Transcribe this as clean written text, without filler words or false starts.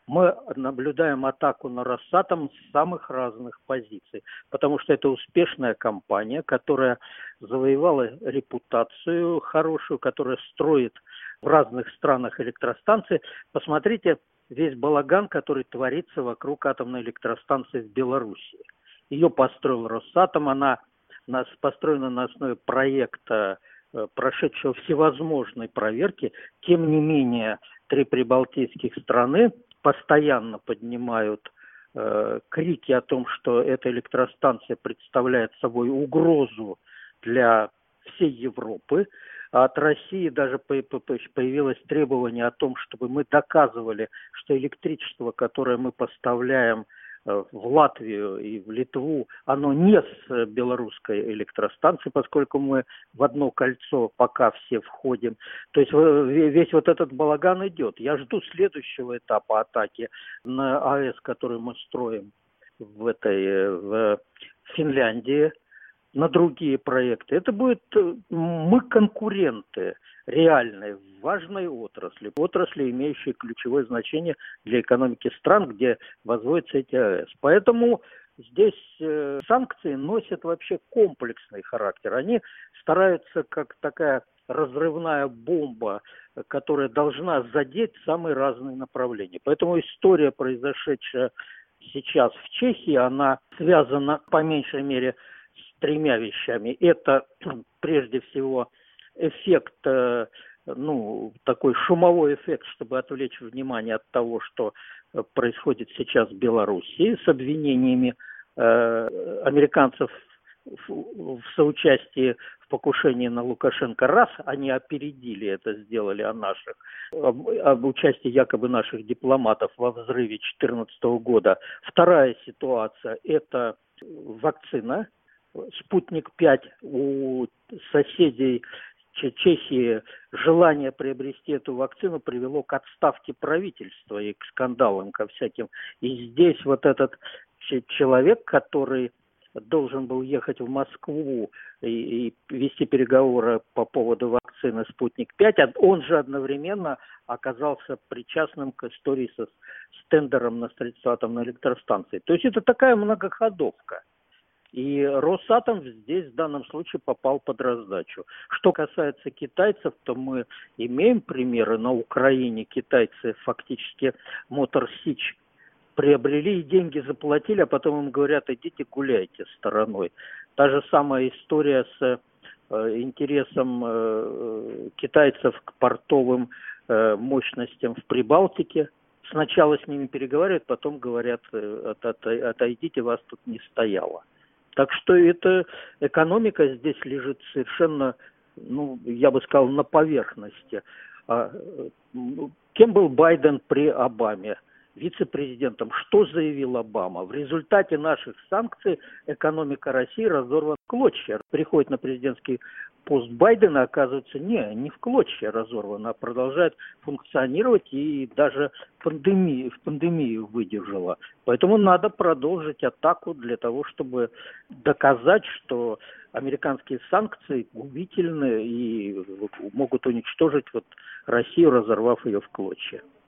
мы наблюдаем атаку на Росатом с самых разных позиций, потому что это успешная компания, которая завоевала репутацию хорошую, которая строит в разных странах электростанции. Посмотрите весь балаган, который творится вокруг атомной электростанции в Беларуси. Ее построил Росатом, она построена на основе проекта, прошедшего всевозможные проверки. Тем не менее, 3 прибалтийских страны постоянно поднимают крики о том, что эта электростанция представляет собой угрозу для всей Европы. От России даже появилось требование о том, чтобы мы доказывали, что электричество, которое мы поставляем в Латвию и в Литву, оно не с белорусской электростанции, поскольку мы в одно кольцо пока все входим. То есть весь вот этот балаган идет. Я жду следующего этапа атаки на АЭС, который мы строим в Финляндии, на другие проекты. Это будет мы конкуренты реальные в важной отрасли, имеющей ключевое значение для экономики стран, где возводятся эти АЭС. Поэтому здесь санкции носят вообще комплексный характер. Они стараются, как такая разрывная бомба, которая должна задеть самые разные направления. Поэтому история, произошедшая сейчас в Чехии, она связана по меньшей мере с 3 вещами. Это прежде всего эффект, такой шумовой эффект, чтобы отвлечь внимание от того, что происходит сейчас в Белоруссии с обвинениями американцев в соучастии в покушении на Лукашенко. Раз, они опередили это, сделали об участии якобы наших дипломатов во взрыве 2014 года. Вторая ситуация – это вакцина. «Спутник-5» у соседей Чехии желание приобрести эту вакцину привело к отставке правительства и к скандалам, ко всяким. И здесь вот этот человек, который должен был ехать в Москву и вести переговоры по поводу вакцины «Спутник-5», он же одновременно оказался причастным к истории с тендером на строительство атомной электростанции. То есть это такая многоходовка. И Росатом здесь в данном случае попал под раздачу. Что касается китайцев, то мы имеем примеры. На Украине китайцы фактически Мотор Сич приобрели и деньги заплатили, а потом им говорят: идите гуляйте стороной. Та же самая история с интересом китайцев к портовым мощностям в Прибалтике. Сначала с ними переговаривают, потом говорят: отойдите, вас тут не стояло. Так что эта экономика здесь лежит совершенно, я бы сказал, на поверхности. Кем был Байден при Обаме? Вице-президентом. Что заявил Обама? В результате наших санкций экономика России разорвана в клочья. Приходит на президентский пост Байдена, оказывается, не в клочья разорвана, а продолжает функционировать и даже в пандемию выдержала. Поэтому надо продолжить атаку для того, чтобы доказать, что американские санкции губительны и могут уничтожить Россию, разорвав ее в клочья.